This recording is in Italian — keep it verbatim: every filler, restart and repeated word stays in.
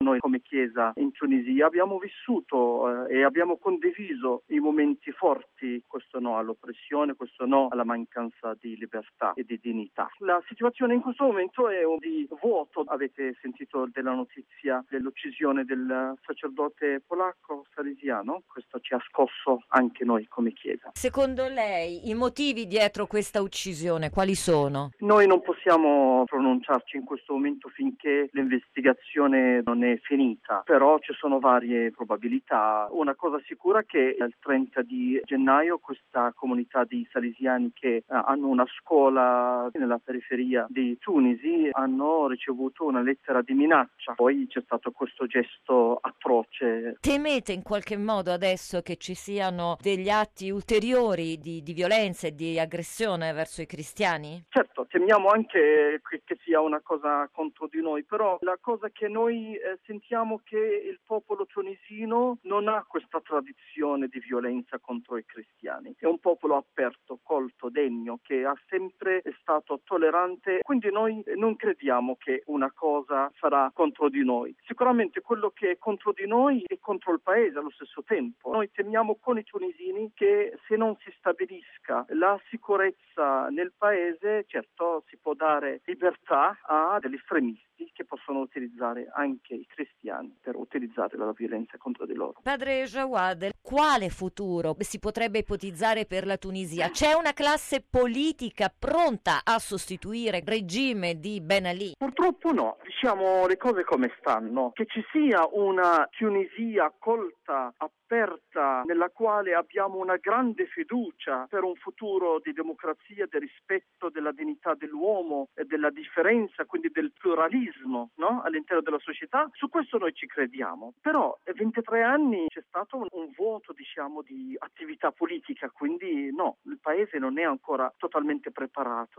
Noi come Chiesa in Tunisia abbiamo vissuto eh, e abbiamo condiviso i momenti forti, questo no all'oppressione, questo no alla mancanza di libertà e di dignità. La situazione in questo momento è un di vuoto. Avete sentito della notizia dell'uccisione del sacerdote polacco salesiano? Questo ci ha scosso anche noi come Chiesa. Secondo lei i motivi dietro questa uccisione quali sono? Noi non possiamo pronunciarci in questo momento finché l'investigazione non è finita, però ci sono varie probabilità. Una cosa sicura è che il trenta di gennaio questa comunità di salesiani che uh, hanno una scuola nella periferia di Tunisi hanno ricevuto una lettera di minaccia. Poi c'è stato questo gesto atroce. Temete in qualche modo adesso che ci siano degli atti ulteriori di, di violenza e di aggressione verso i cristiani? Certo, temiamo anche che, che sia una cosa contro di noi, però la cosa che noi eh, sentiamo che il popolo tunisino non ha questa tradizione di violenza contro i cristiani. È un popolo aperto, colto, degno, che ha sempre è stato tollerante, quindi noi non crediamo che una cosa sarà contro di noi. Sicuramente quello che è contro di noi è contro il paese allo stesso tempo. Noi temiamo con i tunisini che se non si stabilisca la sicurezza nel paese, certo si può dare libertà a degli estremisti che possono utilizzare anche i cristiani per utilizzare la violenza contro di loro. Padre Jawad, quale futuro si potrebbe ipotizzare per la Tunisia? C'è una classe politica pronta a sostituire il regime di Ben Ali? Purtroppo no, diciamo le cose come stanno, che ci sia una Tunisia colta, aperta, nella quale abbiamo una grande fiducia per un futuro di democrazia, del rispetto della dignità dell'uomo e della differenza, quindi del pluralismo, no? All'interno della società, su questo noi ci crediamo. Però a ventitré anni c'è stato un, un vuoto, diciamo, di attività politica, quindi no, il paese non è ancora totalmente preparato.